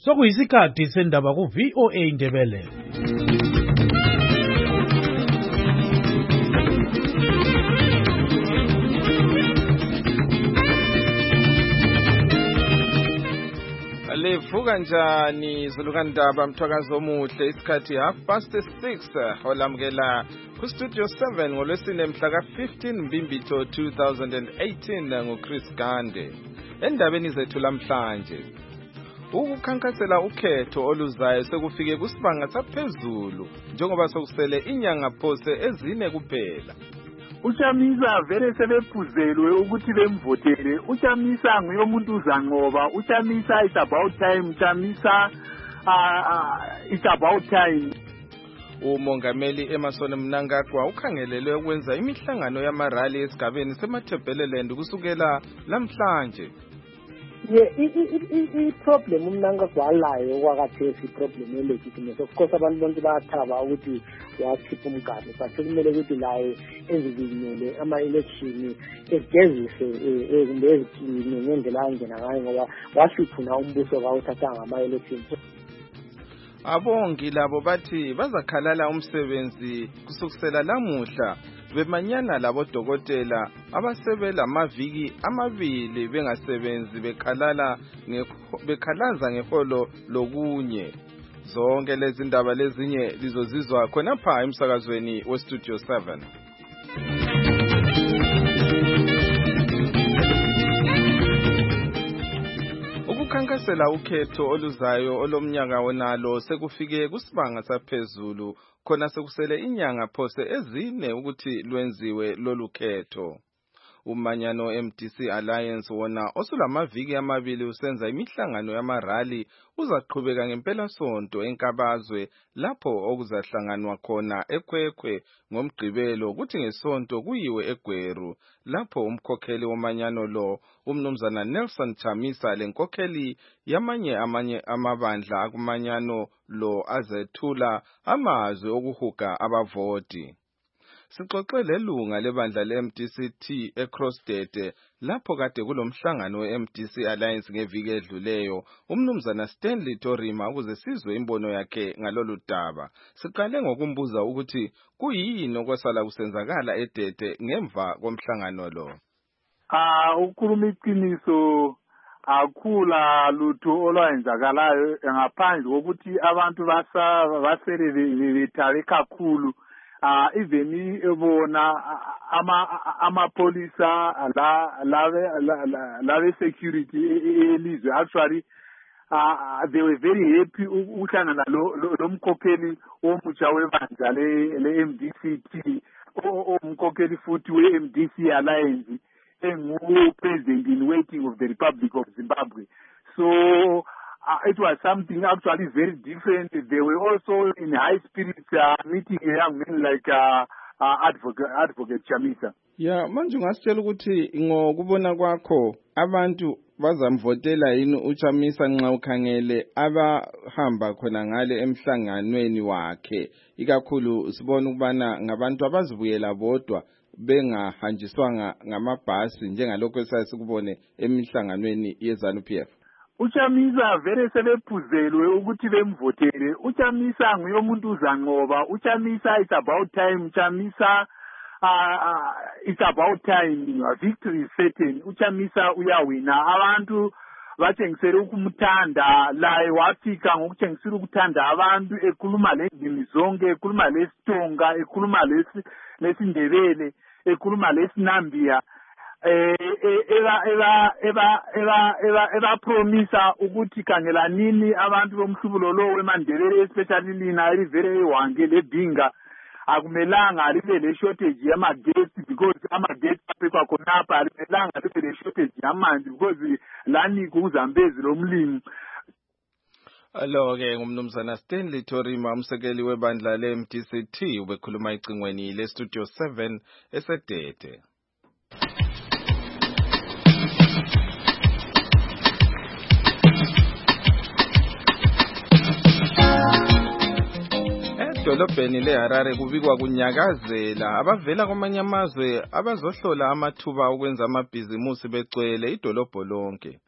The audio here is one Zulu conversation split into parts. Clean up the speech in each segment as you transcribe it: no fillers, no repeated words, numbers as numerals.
Sokuyisikhathi sendaba ku VOA Indebele. Livuka njani Zulukandaba Mthwakazi omuhle isikhathi 6:30 olamukela ku Studio 7 ngolwesine mhla ka-15 Mbimbitho 2018 ngoChris Gande. Endabeni zethu lamhlanje ukukhankasela ukhetho oluzayo sekufike kusibanga saphezulu njengoba sokusele inyanga phose ezine kuphela. Uchamisa vele sebephuzelwe ukuthi bemvotele. Uchamisa nguyomuntu uzanqoba. Uchamisa it's about time. Uchamisa it's about time. Umongameli Emerson Mnangagwa ukhangelelwe ukwenza imihlangano yamarali esigabeni seMathebeleland kusukela lamhlanje. I-problem Mnangagwa alayo kwakathesi problem elegitimacy. Of course abantu bonke bayathaba ukuthi wakhipha umgadi, but kumele ukuthi laye ezivinyele ama-election egezise kumbe ezikline ngendlela angena ngayo ngoba wasiphuna umbuso kawuthathanga ama-election. Abongi labo bathi bazakhalala umsebenzi kusukusela lamuhla bemanyana labodokotela abasebela amaviki amabili bengasebenzi bekhalaza ngeholo lokunye. Zonke lezi ndaba lezinye lizozizwa khonapha emsakazweni weStudio 7. Ukukhankasela ukhetho oluzayo olomnyaka wonalo sekufike kusibanga saphezulu khona sekusele inyanga phose ezine ukuthi lwenziwe lolu khetho. Umanyano MDC Alliance wona osulamaviki amabili usenza imihlangano yamarali uzaqhubeka ngempela sonto enkabazwe lapho okuzahlanganwa khona eKwekwe ngomgqibelo kuthi ngesonto kuyiwe eGweru lapho umkhokheli womanyano lo umnumzana Nelson Chamisa lenkokheli amanye amabandla akumanyano lo azethula amazwi okuhuga abavoti. Sixoxe lelunga lebandla leMDCT eCrossdede lapho kade kulomhlangano weMDC Alliance ngeviki edluleyo umnumzana Stanley Torima ukuze sizwe imbono yakhe ngalolu daba. Siqale ngokumbuza ukuthi kuyini okwesala kusenzakala eDede ngemva komhlangano lo. Ukhuluma iqiniso akhula lutho olwenzakalayo ngaphandle kokuthi abantu basele bethabe kakhulu. Even ebona amapolisa la security elizwe actually they were very happy uhlangana lo mkhokheli omutsha webandla le MDCT umkhokheli futhi we MDC Alliance engu president in waiting of the Republic of Zimbabwe. So it was something actually very different. They were also in high spirits meeting a young man like Advocate Chamisa. Manje ungasitshela ukuthi ngokubona kwakho abantu bazamvotela yini uChamisa nxa ukhangele abahamba khona ngale emhlanganweni wakhe ikakhulu sibona ukubana ngabantu abazibuyela bodwa bengahanjiswanga ngamabhasi njengalokho esasikubone emihlanganweni yeZANU-PF. Uchamisa vele sebephuzelwe ukuthi bemvotele. Uchamisa nguyomuntu uzanqoba. Uchamisa it's about time. Uchamisa it's about time. Victory is certain. Uchamisa uyawina. Abantu batshengisela ukumthanda laye wafika ngokutshengisela ukuthanda abantu ekhuluma lezimi zonke ekhuluma lesitonga ekhuluma lesindebele ekhuluma lesinambia eba promisa ukuthi kangela nini abantu bomhlubulo lo weMandebele especially lina elivele eHwange lebhinga akumelanga libe le shortage yamagesi because amagesi aphekwa khonapha akumelanga libe le shortage yamanzi because lani kuZambezi lomlimi. Alo-ke ngumnumzana Stanley Torima umsekeli webandla leMDCT ubekhuluma icingweni leStudio 7 eseDede. Edolobheni leHarare kubikwa kunyakazela abavela kwamanye amazwe abazohlola amathuba okwenza amabhizimusi begcwele idolobho lonke.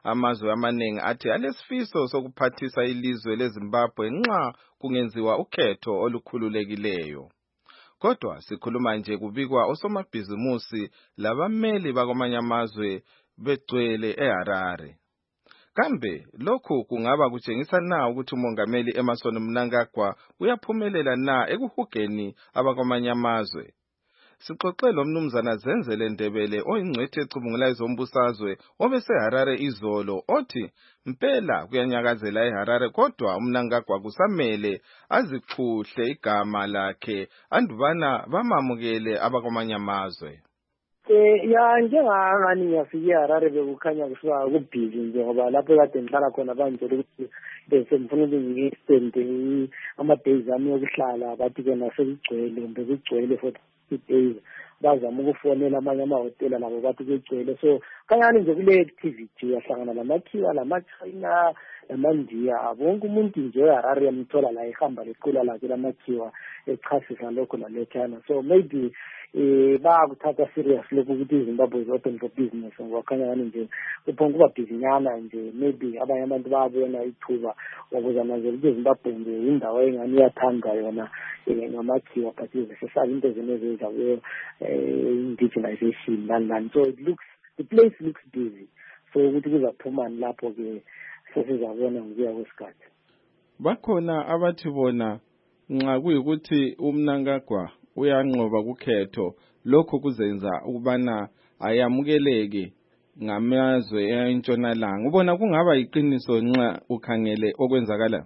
Amazwe amaningi athi alesifiso sokuphathisa ilizwe leZimbabwe nxa kungenziwa ukhetho olukhululekileyo. Kodwa sikhuluma nje kubikwa osomabhizimusi labameli bakwamanye amazwe begcwele eHarare. Kambe lokhu kungaba kutshengisa na ukuthi umongameli Emmerson Mnangagwa uyaphumelela na ekuhugeni abakwamanye amazwe? Sixoxele umnumzana Zenzele Ndebele oyingcwethi ecubungula ezombusazwe obeseHarare izolo othi mpela kuyanyakazela eHarare kodwa uMnangagwa kusamele azikhuhle igama lakhe andubana bamamukele abakwamanye amazwe. Njengangani ngiyafike eHarare bekukhanya kusuka kubhizi nje ngoba lapho kade ngihlala khona banjela ukuthi besengifuna ukuthi ngi-extend ama-days ami yokuhlala bathi-ke nasekugcwele bekugcwele for 2 days bazama ukufonela amanye amahhotela labo bathi kugcwele so kanyani nje kule activity uyahlangana lamakhiwa lama-China lamandiya bonke umuntu nje eHarare yamthola la ehamba lequla lakhe lamakhiwa echasisa lokho nalethana so maybe bayakuthatha serious lokhu ukuthi iZimbabwe is open for business ngoba kanyani nje uphonga kuba bhizinyana nje maybe abanye abantu bayabona ithuba ukuzamazela ukuthi iZimbabwe nje indawo engani iyathandwa yona ngamakhiwa but sesaba into zenezenza indigenization nani so the place looks busy so ukuthi kuzaphumani lapho-ke sesizabona ngokuya kwesikhathi. Bakhona abathi bona nxa kuyikuthi uMnangagwa uyanqoba kukhetho lokho kuzenza ukubana ayamukeleke ngamazwe eNtshonalanga. Ubona kungaba yiqiniso nxa ukhangele okwenzakala?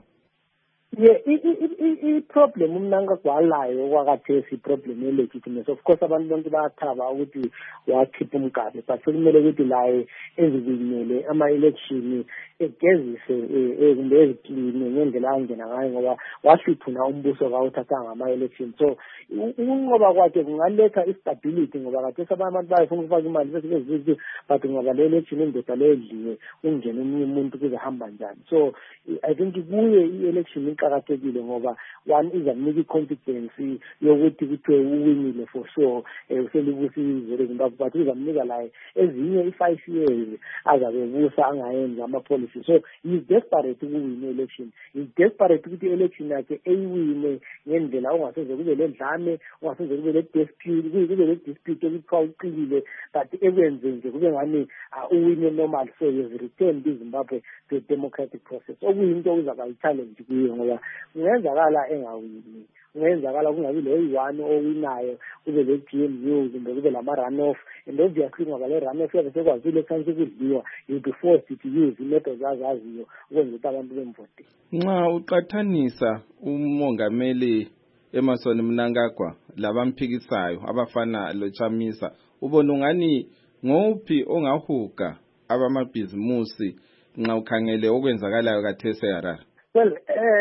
I-problem uMnangagwa alayo okwakhathesi i-problem ye-legitimacy. Of course abantu bonke bayathaba ukuthi wakhipha umgabe but sekumele ukuthi laye ezibinyele ama-election egezise kumbe ezikline ngendlela angena ngayo ngoba wahluthuna umbuso kawuthathanga ama-election so ukunqoba kwakhe kungaletha istability ngoba khathesi abanye abantu bayafuna ukufaka imali bese bezithi but ngoba le-election indoda leyo edliwe ungene omunye umuntu kuzahamba njani so I think kuye i-election iqakathekile ngoba one izamnika i-confidence yokuthi kuthiwe uwinile for sure uselibusize leZimbabwe but izamnika laye ezinye i-5 years azabe busa angayenza ama-policy so he is desperate ukuwina i-election he is desperate ukuthi i-election yakhe eyiwine ngendlela ongaseze kube le dlame ongaseze kube le dispute kube le dispute ekuthiwa uqilile but ekwenze nje kube ngani uwine normal so he has returned iZimbabwe to a democratic process okuyinto uzaba i-challenge kuyo ngoba kungenzakala engawini kungenzakala kungabi lo-1 owinayo kube le-GMU kumbe kube lama-runoff and obviously ngoba le-runoff yabe sekwazile khansi ukudliwa you'll be forced to use i-methods azaziyo ukwenza ukuthi abantu bemvote. Nxa uqathanisa umongameli Emmerson Mnangagwa labamphikisayo abafana loChamisa ubona ungani ngophi ongahuga abamabhizimusi nxa ukhangele okwenzakalayo khathesi eHarare? Well,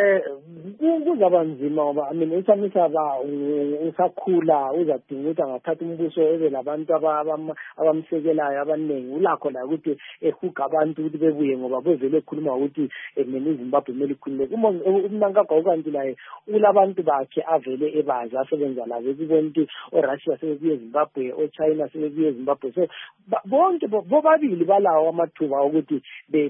kuzaba nzima ngoba uChamisa usakhula uzadinga ukuthi angathatha umbuso ebe labantu abamsekelayo abaningi ulakho la ukuthi ehuga abantu ukuthi bebuye ngoba bevele ekhuluma ukuthi iZimbabwe kumele ikhululeke. uMnangagwa ukanti laye ulabantu bakhe avele ebazi asebenza labo kubona ukuthi oRussia sebebuye eZimbabwe oChina sebebuye eZimbabwe so bonke bobabili balawo amathuba ukuthi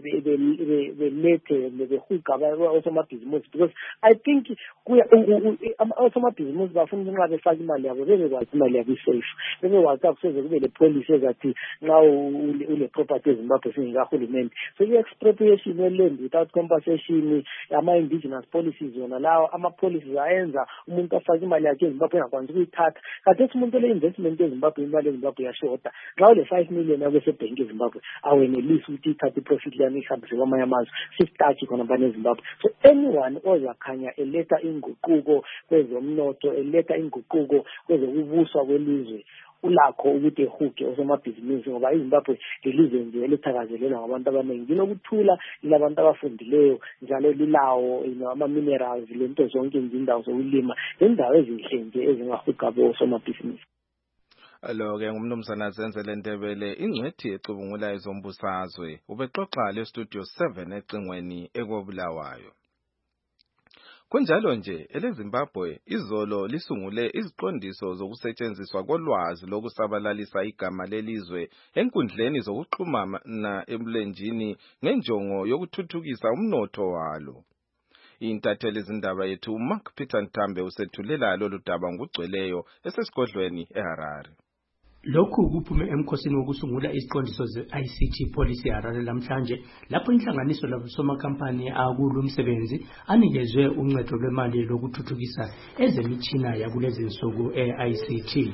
belethe behuga osomabhizimusi because I think osomabhizimusi bafuna ukuthi nxa befaka imali yabo bebekwazi imali yabo isafe bebekwazi akuseze kube le policy ezathi nxa ule property eZimbabwe singekahulumende so i-expropriation ye-land without compensation ama-indigenous policies yona lawo ama-policies ayenza umuntu afake imali yakhe eZimbabwe engakwanisi ukuyithatha khathesi umuntu ole-investment eZimbabwe imali eZimbabwe iyashoda nxa ule-5 million yakho esebhenki eZimbabwe awenelisi ukuthi ithathe iprofit yami ihambise kwamanye amazwe sistaki khona bane eZimbabwe so anyone ozakhanya eletha inguquko kwezomnotho eletha inguquko kwezokubuswa kwelizwe ulakho ukuthi ehuge osomabhizinisi ngoba iZimbabwe lilizwe nje elithakazelelwa ngabantu abaningi linokuthula lilabantu abafundileyo njalo lilawo ama-minerals lento zonke izindawo zokulima lendawo ezinhle nje ezingahuga osomabhizinisi. Alo-ke ngumnumzana Zenzele Ndebele ingcwethi ecubungula ezombusazwe ubexoxa le studio 7 ecingweni ekobulawayo. Kunjalo nje eleZimbabwe izolo lisungule iziqondiso zokusetshenziswa kolwazi lokusabalalisa igama lelizwe enkundleni zokuxhumana emlenjini ngenjongo yokuthuthukisa umnotho walo. Intatheli izindaba yethu Mark Peter Ntambe usethulela lolu daba ngugcweleyo esesigodlweni eHarare. Lokhu kuphume emkhosini wokusungula isiqondiso ze-ICT policy eHarare namhlanje lapho inhlanganiso labosomakhampani akulu umsebenzi anikezwe uncedo lwemali lokuthuthukisa ezemitshina yakulezi nsuku e-ICT.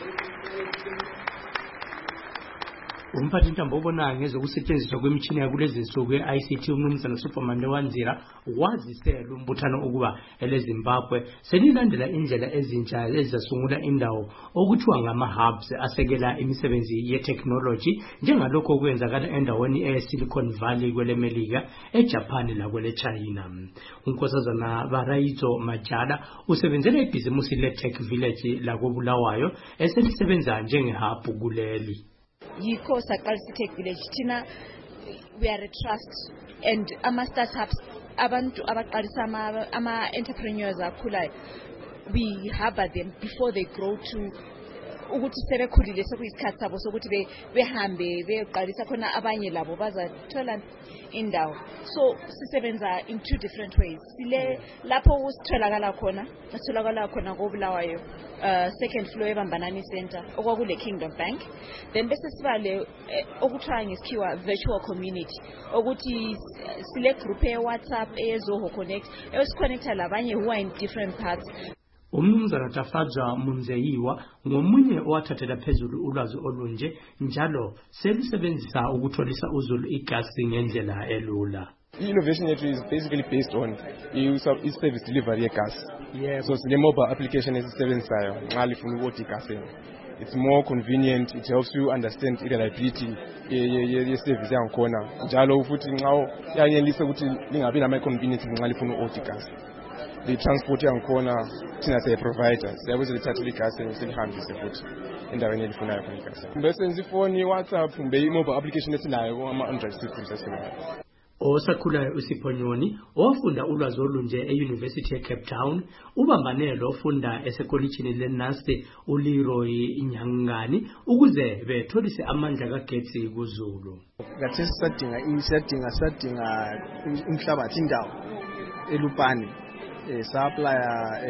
Umphathi Ntambo obona ngezokusetshenziswa kwemitshina yakulezi nsuku e-ICT uMnumzana Superman Lewanzira wazisela umbuthano ukuba eleZimbabwe selilandela indlela ezintsha ezasungula indawo okuthiwa ngama-hubs asekela imisebenzi ye-technology njengalokho okwenzakala endaweni e-Silicon Valley kwelemelika, eJapan lakwele-China. Unkosazana Baraizo Majala usebenzela ibhizimusi le-Tech Village lakobulawayo eselisebenza njenge-hub kuleli. Yikho saqalisa iTech Village thina we are a trust and ama-startups abantu abaqalisa ama-entrepreneurs akhulayo we harbor them before they grow to ukuthi sebekhulile sekuyisikhathi sabo sokuthi behambe beqalisa khona abanye labo bazathola indawo. So sisebenza in two different ways. Sile lapho usitholakala khona kobulawayo second floor eBambanani Center okwakule Kingdom Bank. Then bese sibale okuthiwa ngesikhiwa virtual community ukuthi sile group WhatsApp ezoho connect esiconnecta labanye who are in different parts. Umnumzana Tafadzwa Munzeyiwa ngomunye owathathela phezulu ulwazi olunje njalo selusebenzisa ukutholisa uzulu igasi ngendlela elula. Innovation yethu is basically based on service delivery gas. Yeah. So the mobile application esisebenzayo nxa lifuna ukuthi igasi. It's more convenient, it helps you understand the reliability ye-service yankhona. Njalo futhi nxa yanelisa ukuthi lingabi nama inconvenience nxa lifuna ukuthi igasi. The transport yankhona thina siya provider siyabuze lithathe igasi silihambise futhi endaweni elifunayo khona igasi. Bese nzifoni WhatsApp mbe mobile application esilayo ama Android systems esilayo. Osakhulayo uSiphonyoni ofunda ulwazi olunje e-University eCape Town ubambanelo ofunda esekolitshini leNasti uLeroy Nyangani ukuze betholise amandla kagetsi kuzulu. Ngathi sadinga umhlabathi indawo eLupane supply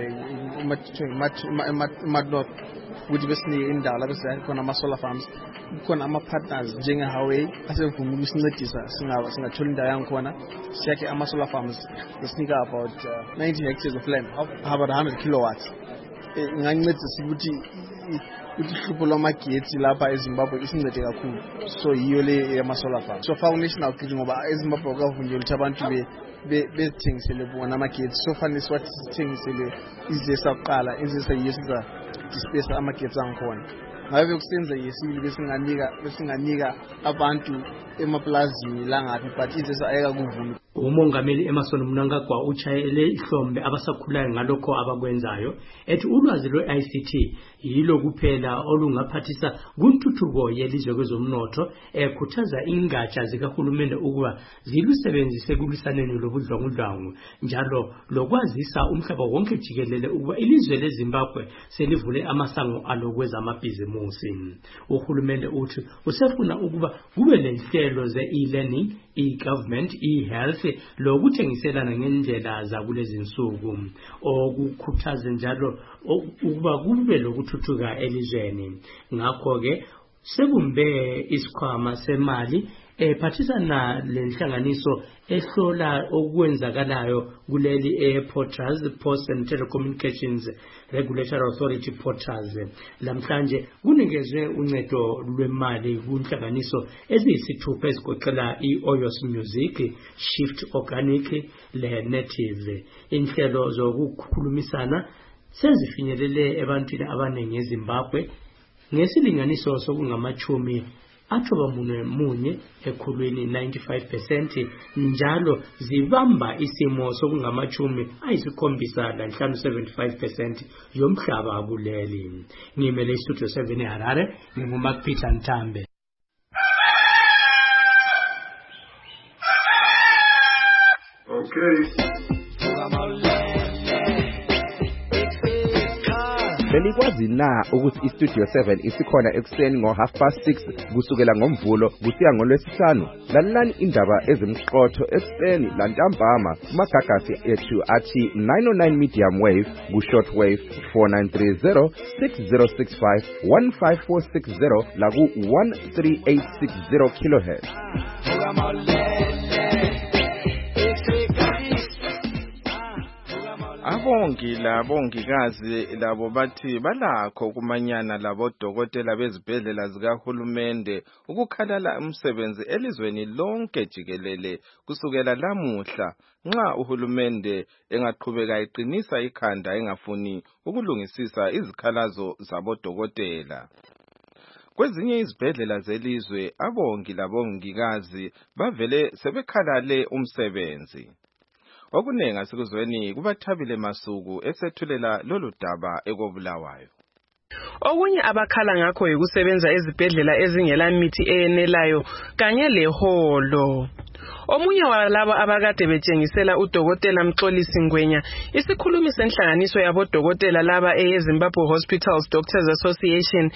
Madlock ukuthi besinike indawo lapho sikhona ama-solar farms kukhona ama-partners njenge-Huawei asevuma ukusincedisa singathola indawo yankhona siyakhe ama-solar farms esinika about 90 hectares of land about 100 kilowatts. Ingancedisa ukuthi uhlupho lwamagetsi lapha eZimbabwe isincede kakhulu, so yiyo le yama-solar farm. So foundational grid ngoba eZimbabwe kwavunyelwa ukuthi abantu bethengisele bona amagetsi, so fanele siwathi sithengisele izesa kuqala izesa yesiza dispense amagetsi ankhona. Ngabe kusenza yesibili besinganika abantu emaplazini langapi but izesa ayeka kuvuma. Umongameli Emerson Mnangagwa uchayele ihlombe abasakhulayo ngalokho abakwenzayo ethi ulwazi lwe-ICT yilo kuphela olungaphathisa kuntuthuko yelizwe kwezomnotho ekhuthaza ingatsha zikahulumende ukuba zilusebenzise kulisaneni lobudlwangudlwangu njalo lokwazisa umhlaba wonke jikelele ukuba ilizwe leZimbabwe selivule amasango alokwezamabhizimusi. Uhulumende uthi usefuna ukuba kube lenhlelo ze-e-learning, e-government, e-health lokuthengiselana ngendlela zakulezi nsuku okukhuthaza njalo ukuba kube lokuthuthuka elizweni. Ngakho ke sekumbe isikhwama semali ephathisana lenhlanganiso ehlola okwenzakalayo kuleli Porters Post and Telecommunications Regulatory Authority Porters. Lamhlanje kunikezwe uncedo lwemali kunhlanganiso eziyisithupha ezigoqela i-Oyos Music, Shift Organic le-Native. Inhlelo zokukhulumisana sezifinyelele ebantwini abaningi eZimbabwe ngesilinganiso sokungamachumi munye ekhulwini 95% njalo zibamba isimo sokungamachumi 75% yomhlaba kuleli. Ngimele istudio 7 eHarare, nginguMark Peter Ntambe. Okay. Belikwazi na ukuthi iStudio 7 isikhona ekseni ngo6:30 kusukela ngoMvulo kusiya ngoLwesihlanu? Lalelani indaba ezimqotho ekseni lantambama kumagagasi ethu athi 909 medium wave ku-short wave 4930 6065 15460 la ku-13860 kHz. Abongi labongikazi labo bathi balakho kumanyana labodokotela bezibhedlela zikahulumende ukukhalala umsebenzi elizweni lonke jikelele kusukela lamuhla nxa uhulumende engaqhubeka eqinisa ikhanda engafuni ukulungisisa izikhalazo zabodokotela. Kwezinye izibhedlela zelizwe abongi labongikazi bavele sebekhalale umsebenzi. Okunengi asikuzweni kubaThabile Masuku esethulela lolu daba ekobulawayo. Okunye abakhala ngakho ukusebenza ezibhedlela ezingela mithi eyenelayo kanye leholo. Omunye walabo abakade betshengisela udokotela Mxolisi Ngwenya isikhulumi senhlanganiso yabodokotela laba eyeZimbabwe Hospitals Doctors Association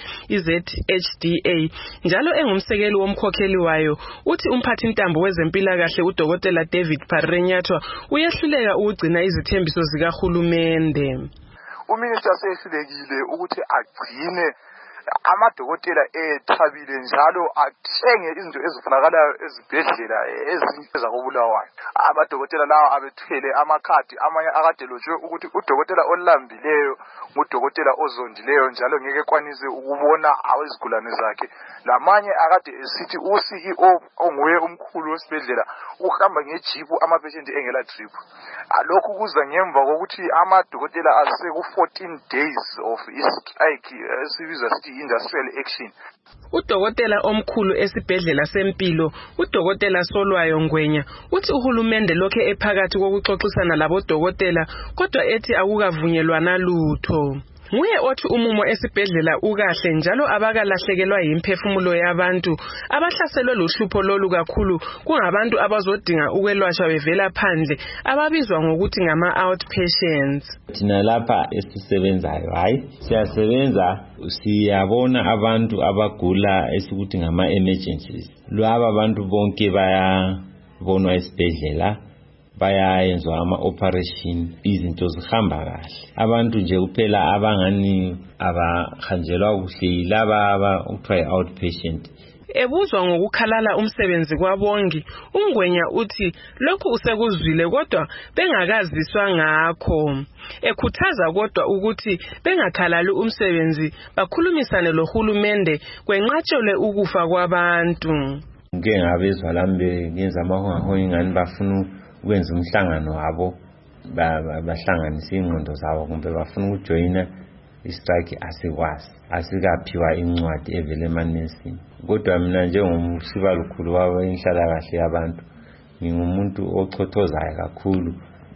iZHDA njalo engumsekeli womkhokheli wayo uthi umphathintambo wezempilakahle udokotela David Parenyathwa uyehluleka ukugcina izithembiso zikahulumende. Uminister sehlulekile ukuthi agcine amadokotela ethabile njalo athenge izinto ezifunakalayo ezibhedlela ezakobulawayo. Amadokotela lawa abethwele amakhadi amanye akadelojwe ukuthi udokotela olambileyo ngudokotela ozondileyo njalo ngeke kwanise ukubona awezigulane zakhe. Lamanye akade esithi uCEO onguye umkhulu wesibhedlela uhamba ngejipu amapatient engela trip. Lokhu kuza ngemva kokuthi amadokotela aseku 14 days of strike esibiza sithi industrial action. Udokotela omkhulu esibhedlela sempilo udokotela Solwayo Ngwenya uthi uhulumende lokhe ephakathi kokuxoxisana labodokotela kodwa ethi akukavunyelwana lutho. Nguye othi umumo esibhedlela ukahle njalo abakalahlekelwa yimphefumulo yabantu abahlaselwe luhlupho lolu kakhulu kungabantu abazodinga ukwelashwa bevela phandle ababizwa ngokuthi ngama outpatients. Thina lapha esisebenzayo siyasebenza siyabona abantu abagula esikuthi ngama emergencies. Laba abantu bonke bayabonwa esibhedlela bayayenzwa ama-operation izinto zihamba kahle. Abantu nje kuphela abangani abahanjelwa kuhle laba okuthiwa outpatient. Ebuzwa ngokukhalala umsebenzi kwabongi uNgwenya uthi lokhu usekuzwile kodwa bengakaziswa ngakho. Ekhuthaza kodwa ukuthi bengakhalali umsebenzi bakhulumisane lohulumende kwenqatshole ukufa kwabantu. Ngeke ngabezwa lambe ngenza amahongaho ingani bafuna ukwenza umhlangano wabo bahlanganisa ingqondo zabo kumbe bafuna ukujoyina istrike asikwazi asikaphiwa incwadi evele emanesini. Kodwa mina njengomsiba lukhulu wabinhlalakahle yabantu ngingumuntu ochothozayo kakhulu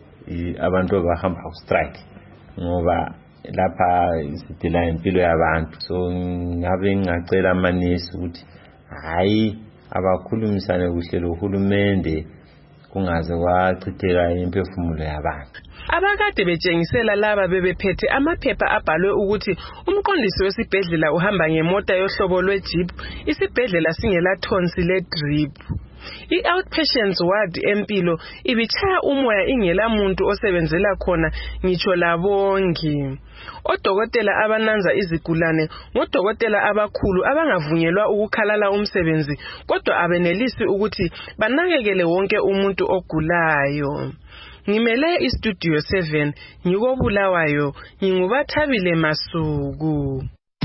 abantu abahamba ku-strike ngoba lapha sidila impilo yabantu. So ngabe ngingacela amanesi ukuthi hayi abakhulumisane kuhle lohulumende kungaze wachitheka imphefumulo yabantu. Abakade betshengisela laba bebephethe amaphepha abhalwe ukuthi umqondisi wesibhedlela uhamba ngemota yohlobo lwejeep isibhedlela singela thonsi ledrip. I-outpatients ward empilo ibichaya umoya ingela muntu osebenzela khona ngitsho labongi. Odokotela abananza izigulane ngodokotela abakhulu abangavunyelwa ukukhalala umsebenzi kodwa abenelisi ukuthi banakekele wonke umuntu ogulayo. Ngimele iStudio 7 ngikobulawayo ngingubaThabile Masuku.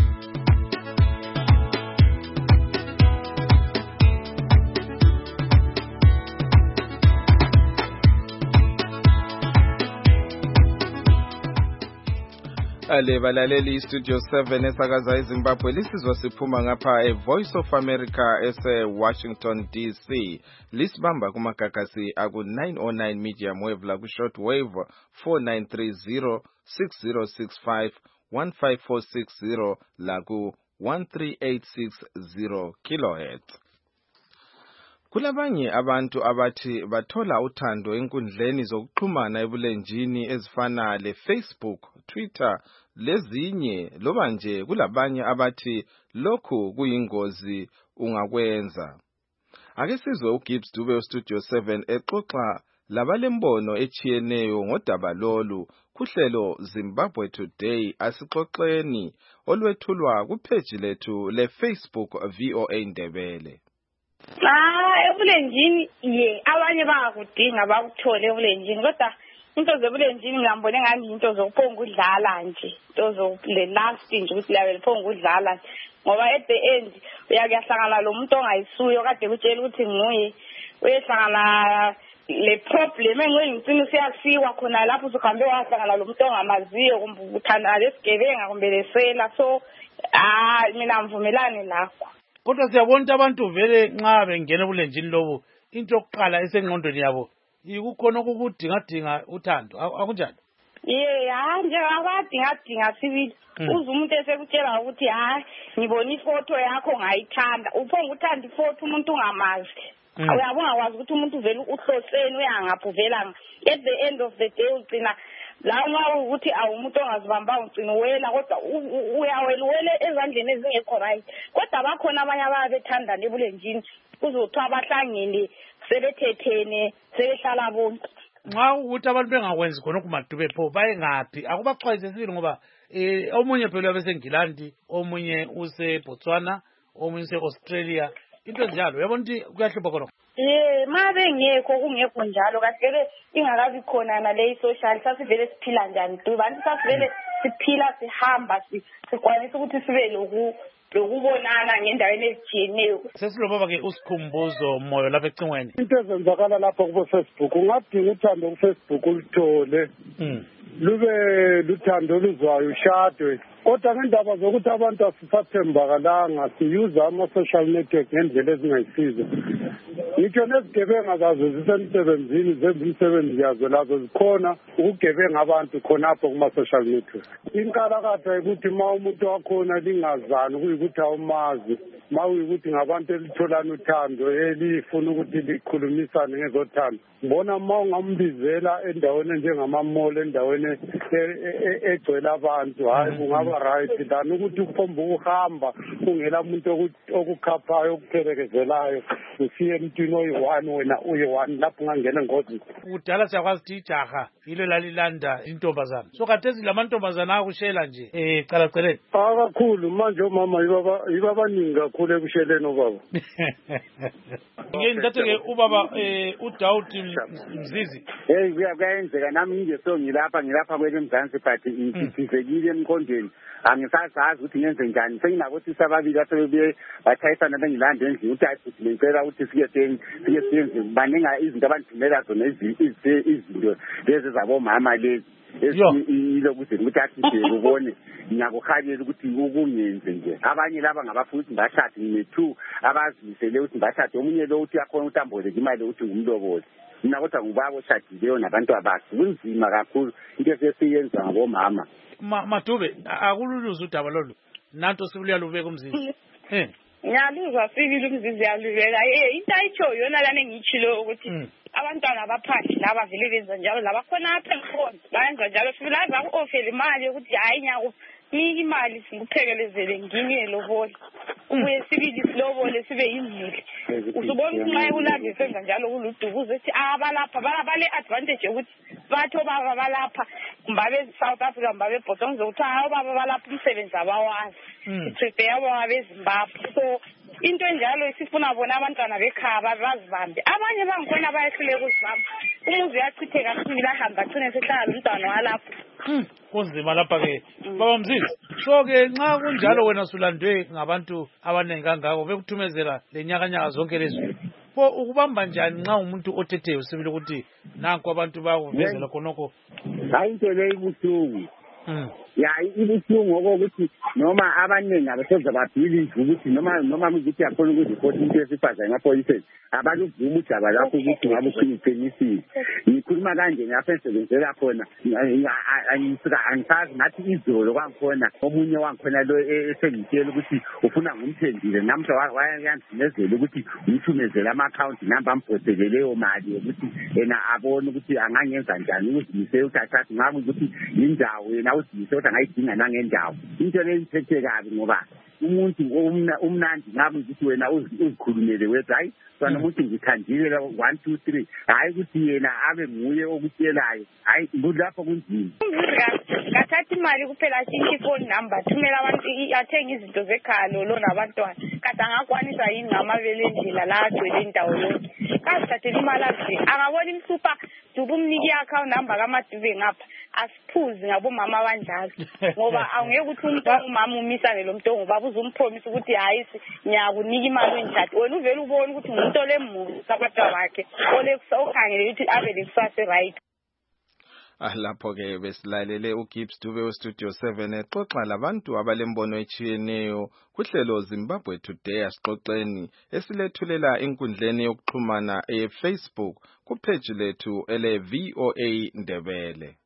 Balaleli iStudio 7 esakaza eZimbabwe lisizwa siphuma ngapha eVoice of America ese-Washington DC. Lisibamba kumagagasi aku-909 medium wave la ku-short wave 4930 6065 15460 la ku-13860 kHz. Kulabanye abantu abathi bathola uthando enkundleni zokuxhumana ebulenjini ezifana leFacebook, Twitter lezinye loba nje kulabanye abathi lokhu kuyingozi ungakwenza. Ake sizwe uGibbs Dube Studio 7 exoxa labalembono echiyeneyo ngodaba lolu kuhlelo Zimbabwe Today asixoxeni olwethulwa kupage lethu leFacebook VOA Ndebele. Ebulenjini abanye bayakudinga bakuthole ebulenjini kodwa into zebulenjini ngiyambone ngani into zokuphonga udlala nje into zokule last nje ukuthi lawe liphonga udlala ngoba at the end uyakuyahlangana lo muntu ongayisuyo kade kutshela ukuthi nguye uyehlangana le problem engicini siyasiwa khona lapho usuhambe wahlangana lo muntu ongamaziyo kumbe uthanda lesigebenga kumbe lesela so mina mvumelane lakho. Kodwa siyabona abantu vele nxa bengena ebulenjini lobo into yokuqala esengqondweni yabo yikukhona ukudinga uthando akunjani? Nje abadinga sibili uze umuntu esekutshela ukuthi ngibona ifoto yakho ngayithanda uphonga uthanda ifoto umuntu ungamazi uyabona wazi ukuthi umuntu vele uhloseni uyangapho vela at the end of the day ugcina la nxa ukuthi awumuntu ongazibamba ugcina wela kodwa uyawela ezandleni ezingekho right kodwa bakhona abanye ababethandana ebulenjini uzothiwa abahlangene sebethethene sebehlala bonke. Nxa ukuthi abantu bengakwenzi khona kumadube pho bayengaphi akubaxwayise sibili ngoba omunye phela ubesengilandi omunye useBotswana omunye useAustralia into njalo uyabona ukuthi kuyahlupha khona. Mabengekho kungekho njalo kahle ingakabi khona nale social sasivele siphila njani dubantu sasivele siphila sihamba sikwanisa ukuthi sibe lokubonana ngendaweni ezitshiyeneyo. Sesiloba ke usikhumbuzo moyo lapha ecingweni. Into ezenzakala lapha ku Facebook ungadinga uthando ku Facebook ulithole. Lube luthando oluzwayo ushadwe kodwa ngendaba zokuthi abantu asisathembakalanga siyuza ama-social network ngendlela ezingayisizo ngitsho nezigebenga zazo zisemsebenzini zenza umsebenzi yazo lazo zikhona ukugebenga abantu khonapho kuma-social network. Inkalakatha ukuthi ma umuntu wakhona lingazani kuyikuthi awumazi ma uyikuthi ngabantu elitholana uthando elifuna ukuthi likhulumisane ngezothando ngibona ma ungambizela endaweni enjengamamall endaweni egcwele abantu hayi kungaba right than ukuthi uphomba ukuhamba ungela umuntu okukhaphayo okuphelekezelayo usiye emntwini oyi-one wena uyi-one lapho ungangena engozini. Kudala siyakwazi ukuthi ijaha yilo lalilanda intombazana so khathesi lamantombazana akushela nje calaceleni kakhulu manje omama yiba abaningi kakhulu ekusheleni obaba. Ngithathe-ke ubaba uDawudi Mzizi. Kuyenzeka nami nje so ngilapha kwele Mzansi but ngithithekile emqondweni angisazazi ukuthi ngenze njani senginabotisi ababili asebebuye bathayisana bengilanda endlini ukuthi ayifuthi ngicela ukuthi sike senze baninga izinto abandimela zona izinto lezi zabomama lezi ilokuthi ukuthi athi ubone ngiyakuhalela ukuthi ukungenze nje abanye laba ngabafuna ukuthi bashade ngine-2 abazimisele ukuthi bashade omunye lo ukuthi yakhona ukuthi amboleke imali ukuthi ngumloboli mina kodwa ngubaba oshadileyo nabantu abakhe kunzima kakhulu into esesiyenza ngabomama. Madube akululuza udaba lolu nanto sibuya lubeka umzizi. Ngiyalizwa sibili umzizi yalubeka into ayitsho yona lana engiyitshilo ukuthi abantwana abaphansi laba vele benza njalo labakhona apha ekhona bayenza njalo sibila baku-ofela imali yokuthi hayi nyako nika imali ngikuphekelezele nginye lobola ubuye sibili silobole sibe yimvili usubona ukuthi nxa ulanda senza njalo kuludubuzo ethi abalapha bale-advantage yokuthi bathi obaba balapha mbabe South Africa mbabe Botswana ngizokuthi obaba balapha umsebenzi abawazi iprepare ababa beZimbabwe so into enjalo isifuna bona abantwana bekhaya bazibambe abanye bangikhona bayehlule ukuzibamba umuzi uyachitheka sibili ahamba agcine sehlala umntwana walapho. Kunzima lapha-ke baba Mzizi so-ke nxa kunjalo wena sulandwe ngabantu abaningi kangako bekuthumezela le nyakanyaka zonke lezi pho ukubamba njani nxa umuntu othetheyo sibili ukuthi nanku abantu bayakuvezela khonokho? Hayi into leyo ibuhlungu ya ibuhlungu ukuthi noma abaningi abasenza babhilive ukuthi noma ukuthi yakhona ukuripota into yesifazane emaphoyiseni abaluvuma udaba lakho ukuthi ngabe uqinisile. Ngikhuluma kanje ngapha esebenzela khona angisazi ngathi izolo kwangikhona omunye wangikhona lo esengitshela ukuthi ufuna ngumthendile namhla wayanzimezela ukuthi ngithumezele ama-account number ambhosele leyo mali ukuthi yena abone ukuthi angangenza njani ukuzimise uthathathi ngabe ukuthi indawo yena uzimise ukuthi angayidinga nangendawo. Into le ngiphethe kabi ngoba umuntu umnandi ngabe ukuthi wena uzikhulumele wethi hayi sona umuntu ngithandile 1 2 3 hayi ukuthi yena abe nguye okutshelayo hayi kulapho kunzima. Ngathatha imali kuphela athi phone number thumela abantu athenga izinto zekhalo lo nabantwana kade angakwanisa yini ngamabele endlela la agcwele indawo yonke kasithathela imali akhe angabona imhlupha dubu umniki account number kaMadube ngapha asiphuzi ngabomama abanjalo ngoba awungeke ukuthi umama umisane lo muntu ngoba uzumpromise ukuthi hayi ngiyakunika imali enjani wena uvela ubona ukuthi umuntu olemuli sabadwa bakhe okhangele ukuthi abe lekusasa right. Lapho-ke besilalele uGibbs Dube weStudio 7 exoxa labantu abalembono etshiyeneyo kuhlelo Zimbabwe Today asixoxeni esilethulela enkundleni yokuxhumana eFacebook kupage lethu ele VOA Ndebele.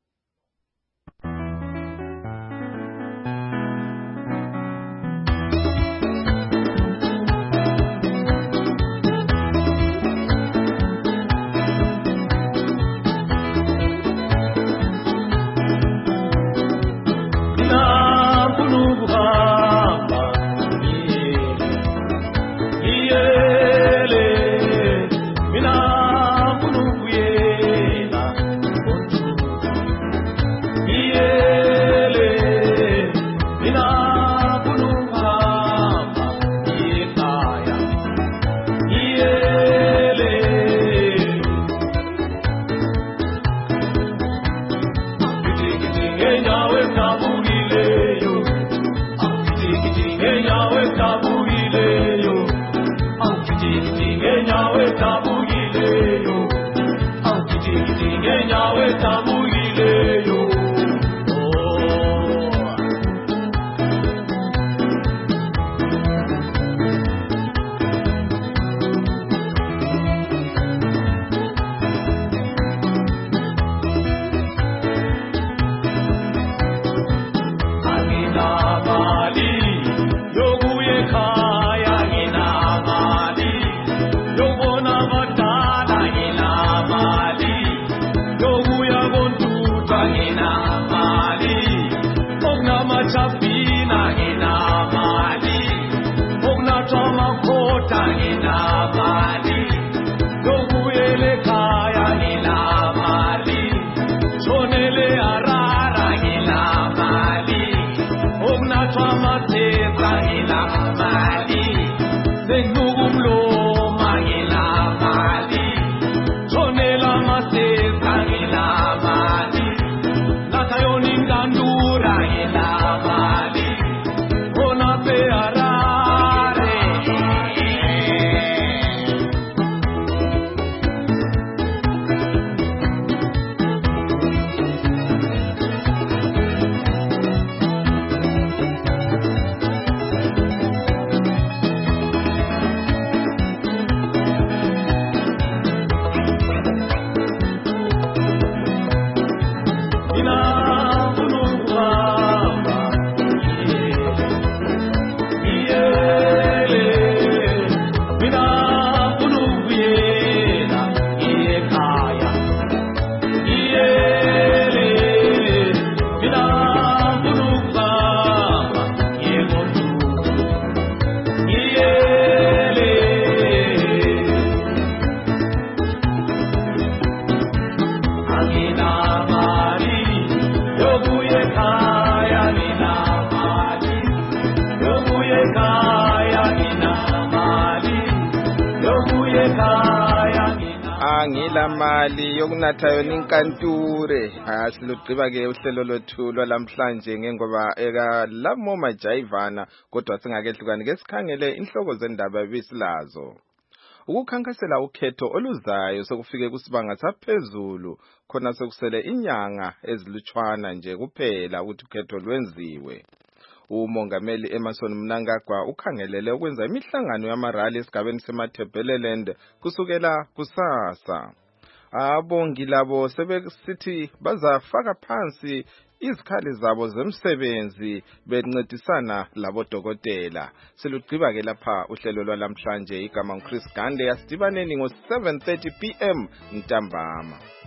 Mali yokunatha yona inkanture asilugqiba ke uhlelo lwethu lwalamhlanje ngengoba eka lamo majayivana kodwa singakehlukani ke sikhangele inhloko zendaba ebisilazo. ukukhankasela ukhetho oluzayo sokufike kusibanga saphezulu khona sekusele inyanga ezilutshwana nje kuphela ukuthi ukhetho lwenziwe. Umongameli Emmerson Mnangagwa ukhangelele ukwenza imihlangano yamarali esigabeni seMatabeleland kusukela kusasa. Abongi labo sebesithi bazafaka phansi izikhali zabo zemsebenzi bencedisana labodokotela. Selugqiba ke lapha uhlelo lwalamhlanje igama uChris Gande yasidibaneni ngo 7:30 PM ntambama.